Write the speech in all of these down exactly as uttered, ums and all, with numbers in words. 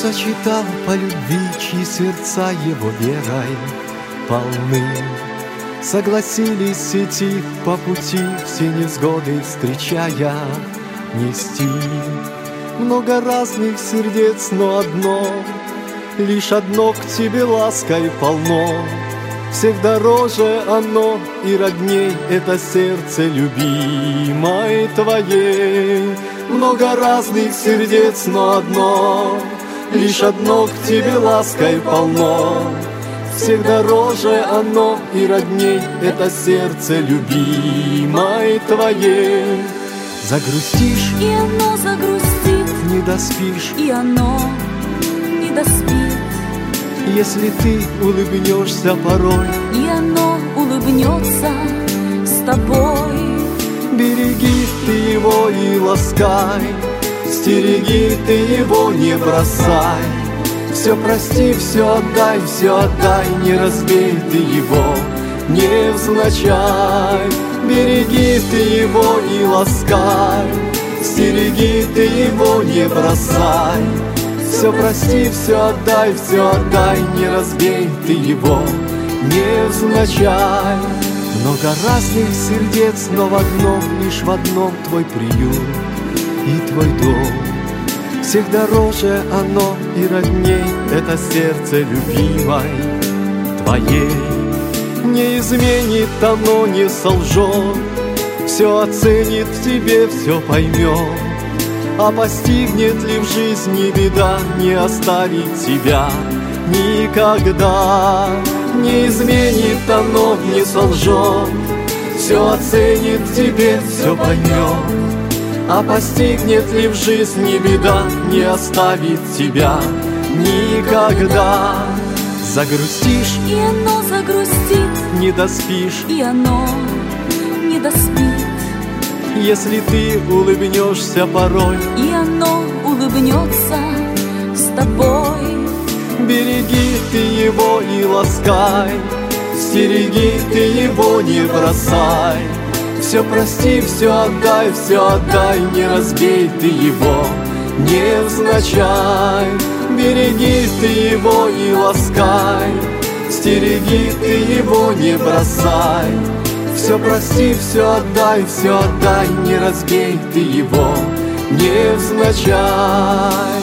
сочетал по любви, чьи сердца его верой полны. Согласились идти по пути, все невзгоды встречая, нести. Много разных сердец, но одно, лишь одно к тебе лаской полно. Всех дороже оно и родней, это сердце любимой твоей. Много разных сердец, но одно, лишь одно к тебе лаской полно. Всех дороже оно и родней, это сердце любимой твоей. Загрустишь, и оно загрустит, не доспишь, и оно не доспит. Если ты улыбнешься порой, и оно улыбнется с тобой. береги ты его и ласкай, стереги ты его, не бросай. Все прости, все отдай, все отдай, не разбей ты его невзначай. Береги ты его и ласкай, стереги ты его, не бросай. Все прости, все отдай, все отдай, не разбей ты его невзначай. Много разных сердец, но в одном, лишь в одном твой приют и твой дом. Всех дороже оно и родней, это сердце любимой твоей. Не изменит оно, не солжет, все оценит в тебе, все поймет. А постигнет ли в жизни беда, не оставит тебя никогда. Не изменит оно, не солжет, все оценит в тебе, все поймет. А постигнет ли в жизни беда, не оставит тебя никогда. Загрустишь, И оно загрустит, не доспишь, и оно не доспит. если ты улыбнешься порой, И оно улыбнется с тобой. береги ты его и ласкай, стереги ты его, не бросай. Все прости, все отдай, все отдай, не разбей ты его невзначай. Береги ты его и ласкай, стереги ты его, не бросай. Все прости, все отдай, все отдай, не разбей ты его невзначай.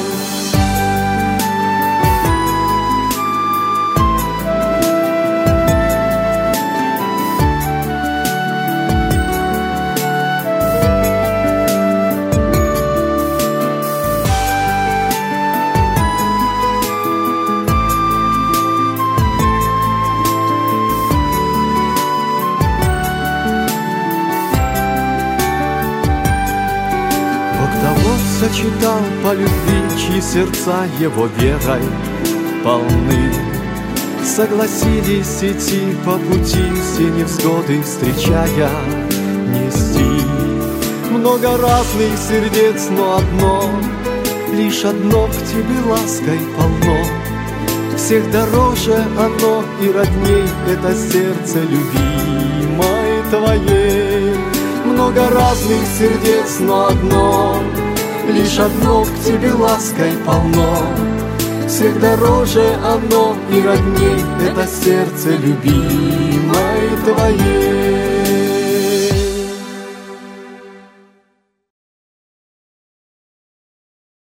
Сочетал по любви, чьи сердца его верой полны. Согласились идти по пути, все невзгоды встречая, нести. Много разных сердец, но одно, лишь одно к тебе лаской полно. Всех дороже оно и родней, это сердце любимой твоей. Много разных сердец, но одно, лишь одно к тебе лаской полно. Всех дороже оно и родней, это сердце любимой твоей.